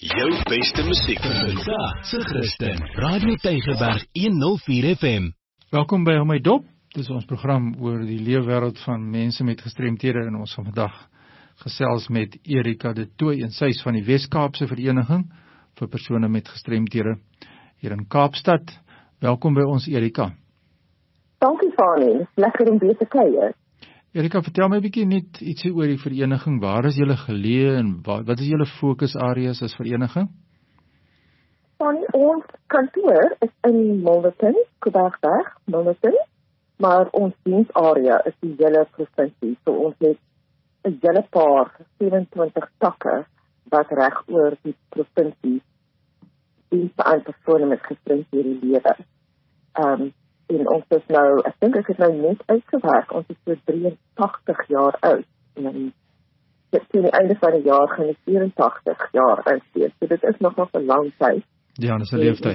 Jou beste musiek Vandag se Christen, Radio Tygerberg 104 FM. Welkom by My Dop. Dit is ons program oor die leefwêreld van mense met gestremthede en ons gaan vandag gesels met Erika de Tooy en sy is van die Wes-Kaapse Vereniging vir persone met gestremthede hier in Kaapstad. Welkom by ons Erika. Dankie Fani, lekker om weer te kuier. Erika, vertel my 'n bietjie net ietsie oor die vereniging. Waar is julle geleë en wat is julle fokusareas as vereniging? Fani, ons kantoor is in Milnerton, Koopbergberg, Milnerton, maar ons diensarea is die hele provinsie. So ons het 'n hele paar 27 takke wat reg oor die provinsie dienste aan persone met gestremdhede lewe. En ons is nou, ek dink ek het nou net uitgewerk, ons is so 83 jaar oud. En teen die einde van die jaar gaan ek 84 jaar oud wees. So dit is nog 'n lang tyd. Ja, dis 'n leeftyd.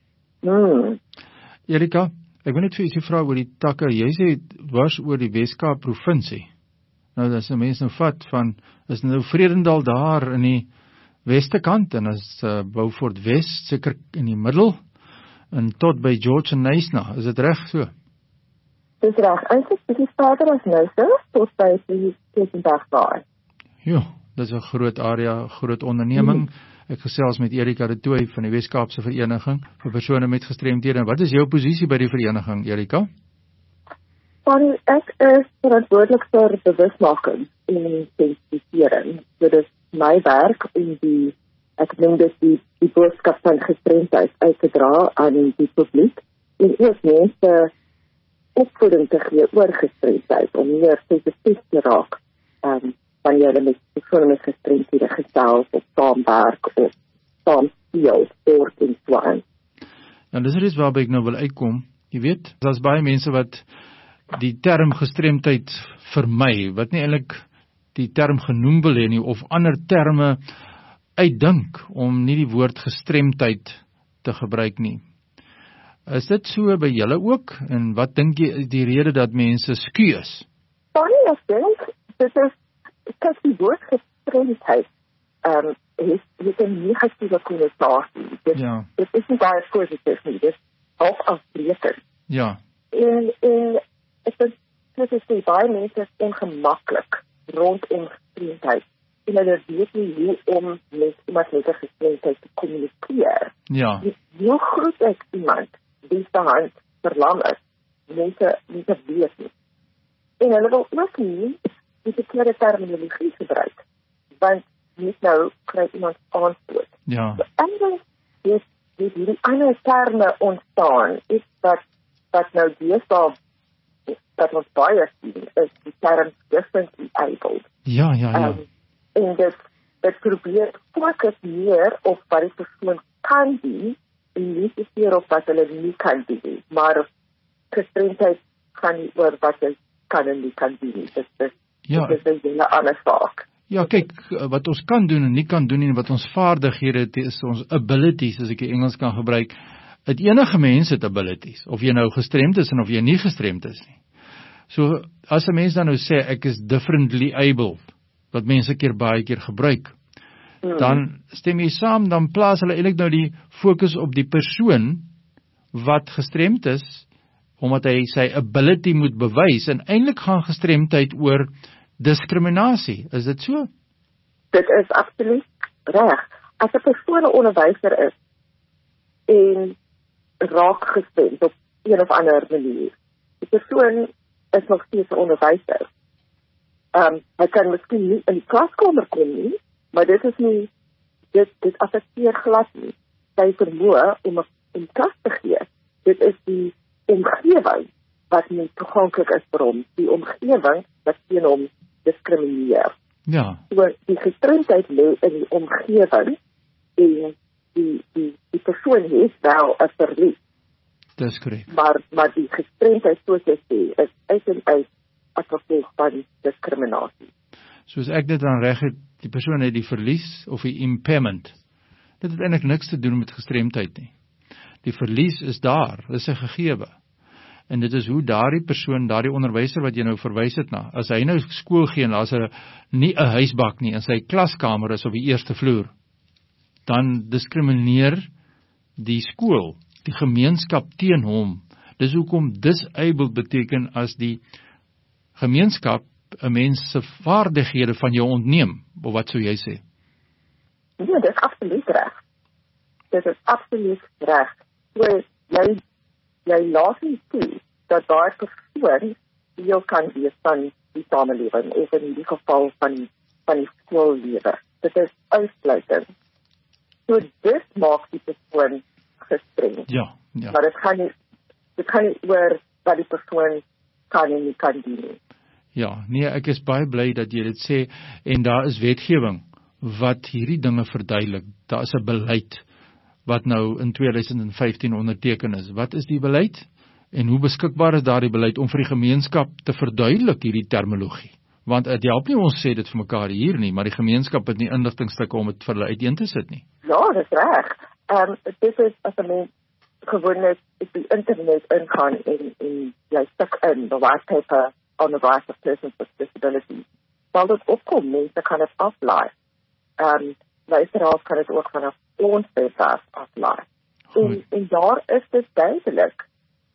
Erika, ek wil net vir u vra oor die takke. Jy sê was oor die Wes-Kaap provinsie. Nou, as 'n mens nou vat van, is nou Vredendal daar in die weste kant, en as Beaufort West, seker in die middel, en tot by George en Nysna, is dit reg so? Dis reg, eintlik bietjie verder as Nysna, tot by die Ketenbergbaai. Ja, dit is 'n groot area, groot onderneming. Ek gesels met Erika de Tooy van die Wes-Kaapse Vereniging vir persone met gestremthede. Wat is jou posisie by die vereniging, Erika? Ek is verantwoordelik vir bewusmaking en sensitisering. So dit is my werk om ek noem dit die boodskap van gestremdheid uit te dra aan die publiek en ook mense opvoeding te gee oor gestremdheid om meer sensitief te raak wanneer hulle met persone met gestremdhede gesels of saamwerk of saam speel, sport en so aan. Nou dis iets waarby ek nou wil uitkom. Jy weet, daar's baie mense wat die term gestremdheid vermy, wat nie eintlik die term genoem wil hê nie, of ander terme uitdink om nie die woord gestremdheid te gebruik nie. Is dit so by julle ook? En wat dink jy is die rede dat mense skuis? Ek dink, dit is, kyk die woord gestremdheid, het 'n negatiewe konnotasie. Dit is nie baie positief nie, dit is half afbreekend. Ja. En dit is baie mense is ongemaklik rondom gestremdheid. En hulle weet nie hoe om met iemand met 'n gestremdheid te kommunikeer. Ja. Hoe groet ek iemand wie se hand verlam is? Mense weet nie. En hulle wil ook nie die verkeerde terminologie gebruik, want net nou kry iemand antwoord. Ja. So, eintlik is hierdie ander terme ontstaan, is dat nou deesdae dat ons baie sien, is die term differently abled. Ja. En dit probeer fokus meer op wat die persoon kan doen, en nie seker op wat hulle nie kan doen, maar gestremdheid gaan nie oor wat hulle kan en nie kan doen. Dit is 'n ander saak. Ja, kyk, wat ons kan doen en nie kan doen en wat ons vaardighede het, is ons abilities, as ek die Engels kan gebruik. Het enige mens het abilities, of jy nou gestremd is en of jy nie gestremd is nie. So, as 'n mens dan nou sê, ek is differently abled, wat mense baie keer gebruik, dan stem jy saam, dan plaas hulle eintlik nou die fokus op die persoon wat gestremd is, omdat hy sy ability moet bewys, en eintlik gaan gestremdheid oor diskriminasie. Is dit so? Dit is absoluut reg. As 'n persoon 'n onderwyser is, en raak gestremd op een of ander manier, die persoon is nog steeds 'n onderwyser. Hy kan miskien nie in die klaskamer kom nie, maar dit is nie, dit affekteer glad nie sy vermoë om in klas te gee. Dit is die omgewing wat nie toeganklik is vir hom, die omgewing wat teen hom diskrimineer. Ja. So die gestremdheid lê in die omgewing en die persoon het wel 'n verlies. Dis korrek. Maar die gestremdheid, soos jy sê, is uit en uit as gevolg van diskriminasie. Soos ek dit dan reg het, die persoon het die verlies of die impairment. Dit het eintlik niks te doen met gestremdheid nie. Die verlies is daar, dis 'n gegewe. En dit is hoe daardie persoon, daardie onderwyser wat jy nou verwys het na, as hy nou skool gee en daar's nie 'n huisbak nie, en sy klaskamer is op die eerste vloer, dan diskrimineer die skool, die gemeenskap teen hom. Dis hoekom disabled beteken as die gemeenskap 'n mens se vaardighede van jou ontneem, of wat sou jy sê? Ja, dit is absoluut reg. Dit is absoluut reg. So, jy laat nie toe dat daai persoon deel kan wees van die samelewing, of in die geval van die skoollewe. Dit is uitsluitend. So dit maak die persoon gestremd. Ja. Maar dit gaan nie oor wat die persoon kan en nie kan doen nie. Ja, nee, ek is baie bly dat jy dit sê, en daar is wetgewing wat hierdie dinge verduidelik. Daar is 'n beleid wat nou in 2015 onderteken is. Wat is die beleid? En hoe beskikbaar is daardie beleid om vir die gemeenskap te verduidelik hierdie terminologie? Want dit help nie ons sê dit vir mekaar hier nie, maar die gemeenskap het nie inligtingstukke om dit vir hulle uiteen te sit nie. Ja, dis reg. Dit is as 'n mens gewoonlik op die internet ingaan en jy stik in the white paper on the rights of persons with disabilities. Sal dit opkom, mense kan dit aflaai. Luisteraars kan dit ook vanaf ons webwerf aflaai. En daar is dit duidelik.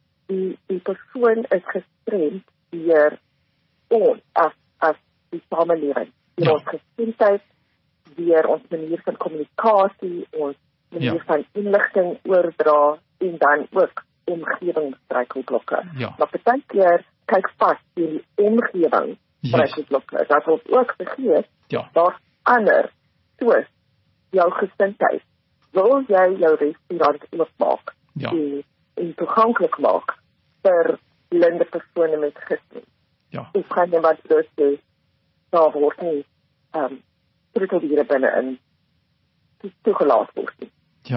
Die persoon is gestremd deur ons as die samelewing. Deur ons gesindheid, deur ons manier van kommunikasie, ons manier van inligting oordra en dan ook omgewingsstruikelblokke. Maar baie keer kyk vas die omgewing struikelblokke. Dat word ook vergeet. Daar's ander soos jou gesindheid. Wil jy jou restaurant oopmaak en toeganklik maak vir blinde persone met gestremdheid? Ek kan net wat sê, daar word nie troeteldiere binne-in toegelaat word nie.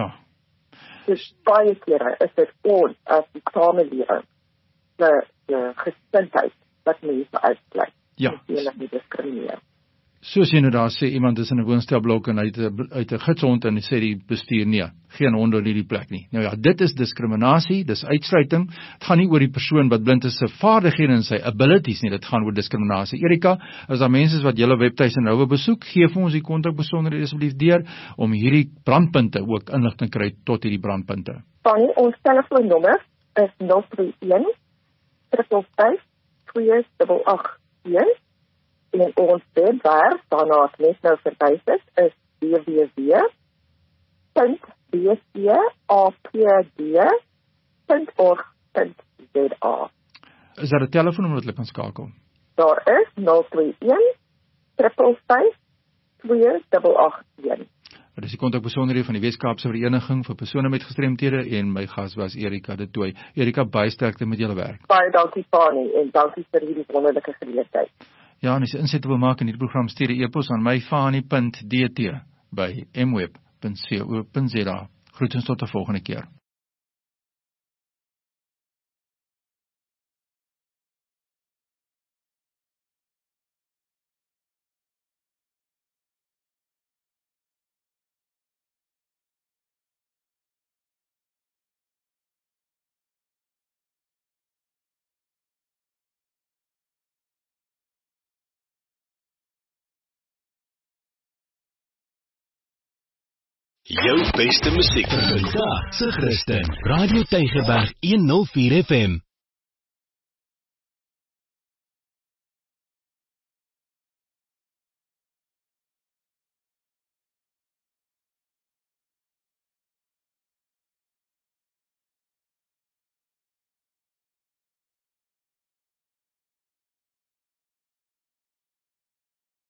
Dus baie kere is dit ons as die samelewing die gesindheid wat mense uitsluit. Nie diskrimineer. Soos jy nou daar sê, iemand is in 'n woonstelblok en uit 'n gidshond en sê die bestuur nee, geen hond op hierdie plek nie. Nou ja, dit is diskriminasie, dis uitsluiting. Dit gaan nie oor die persoon wat blind is se vaardighede en sy abilities nie, dit gaan oor diskriminasie. Erika, as daar mense is wat julle webtuise nou wil besoek, gee vir ons die kontakbesonderhede asseblief deur om hierdie brandpunte ook inligting kry tot hierdie brandpunte. Tannie, ons telefoonnommer is 031 355 2881. En ons webwerf, daarna het net nou verwys is www.apd.org.za. Is daar 'n telefoonnommer wat hulle kan skakel? Daar is 031 355 2881. Dit is die kontakbesonderhede van die Wes-Kaapse Vereniging vir persone met gestremthede en my gas was Erika de Tooy. Erika, baie sterkte met julle werk. Baie dankie Fani en dankie vir hierdie wonderlike geleentheid. Ja, en as jy insette wil maak in hierdie program, stuur 'n e-pos aan myfani.dt@mweb.co.za. Groetens tot 'n volgende keer. Jou beste musiek vir vandag se Christen. Radio Tygerberg 104 FM.